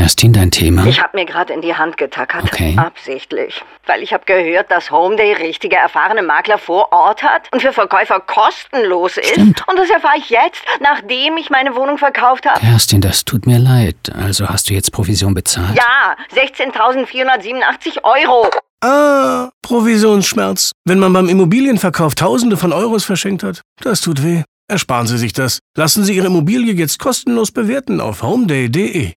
Kerstin, dein Thema? Ich habe mir gerade in die Hand getackert. Okay. Absichtlich. Weil ich habe gehört, dass Homeday richtige, erfahrene Makler vor Ort hat und für Verkäufer kostenlos ist. Stimmt. Und das erfahre ich jetzt, nachdem ich meine Wohnung verkauft habe. Kerstin, das tut mir leid. Also hast du jetzt Provision bezahlt? Ja, 16.487 Euro. Ah, Provisionsschmerz. Wenn man beim Immobilienverkauf Tausende von Euros verschenkt hat, das tut weh. Ersparen Sie sich das. Lassen Sie Ihre Immobilie jetzt kostenlos bewerten auf homeday.de.